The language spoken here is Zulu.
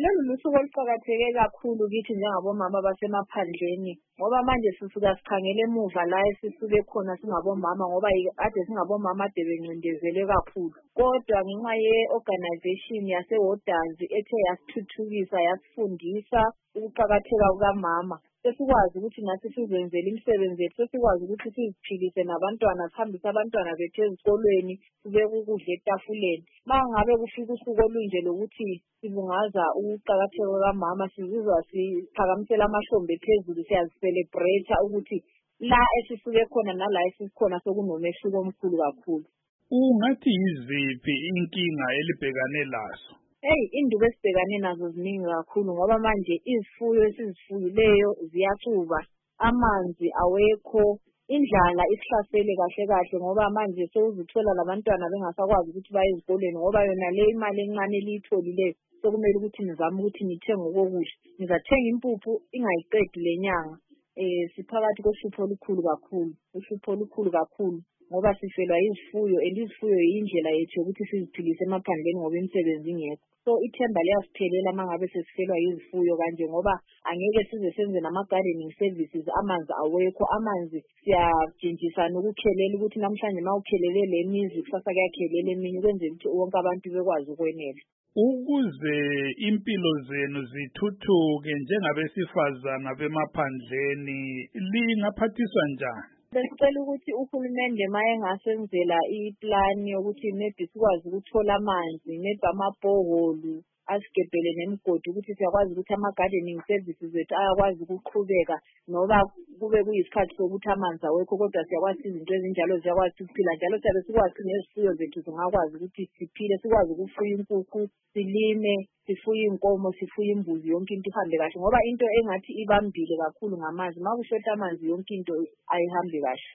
Lolu lusuku oluqakatheke kakhulu kithi njengabomama basemaphandleni ngoba manje sisuka sikhangele emuva la esisuke khona singabomama ngoba kade singabomama ade bencindezelwe kakhulu. Kodwa ngenxa ye-organization yaseWODANS ethe yasithuthukisa yasifundisa ukuqakatheka kukamama, sesikwazi ukuthi nathi sizenzele imisebenzi yethu, sesikwazi ukuthi siziphilise nabantwana, sihambise abantwana bethu ezikolweni, sibeke ukudla etafuleni. Mangabe kufika usuku olunje lokuthi sibungaza ukuqakatheka kukamama, sizizwa siphakamisela amahlombe phezulu, siyazicelebrate ukuthi la esisuke khona nala esisikhona sokunomehluko omkhulu kakhulu. Ungathi yiziphi inkinga elibhekane lazo? Induku esibhekane nazo ziningi kakhulu ngoba manje izifuyo esizifuyileyo ziyacuba, amanzi awekho, indlala isihlasele kahle kahle ngoba manje sewuzithola labantwana bengasakwazi ukuthi baye ezikolweni ngoba yona le imali encane eliyitholileyo sokumele ukuthi nizame ukuthi nithenge okokudla. Nizathenga impuphu ingayiqedi lenyanga. Siphakathi kohlupho olukhulu kakhulu ngoba sifelwa izifuyo and izifuyo yindlela yethu yokuthi siziphilise emaphandleni ngoba imisebenzi ingekho. So ithemba liyasiphelela mangabe sesifelwa izifuyo kanje ngoba angeke size senze nama-gardening services, amanzi awekho. Amanzi siyajinjisana ukukhelela ukuthi namhlanje ma ukhelele le mizi kusasa kuyakhelela eminye ukwenzela ukuthi wonke abantu bekwazi ukwenela. Ukuze impilo zenu zithuthuke njengabesifazana bemaphandleni lingaphathiswa njani? Besicela ukuthi uhulumende ma engasenzela iplani yokuthi maybe sikwazi ukuthola amanzi, maybe amabhoholu asigebhele nemigodi ukuthi siyakwazi ukuthi ama-gardening services ethu ayakwazi ukuqhubeka noba kube kuyisikhathi sokuthi amanzi awekho, kodwa siyakwazi izinto ezinjalo ziyakwazi ukuphila njalo. Siyabe sikwazi nezifuyo zethu zingakwazi ukuthi siphile, sikwazi ukufuya inkukhu, silime, sifuye inkomo, sifuye imbuzi, yonke into ihambe kahle ngoba into engathi ibambile kakhulu ngamanzi. Ma kushota amanzi yonke into ayihambi kahle.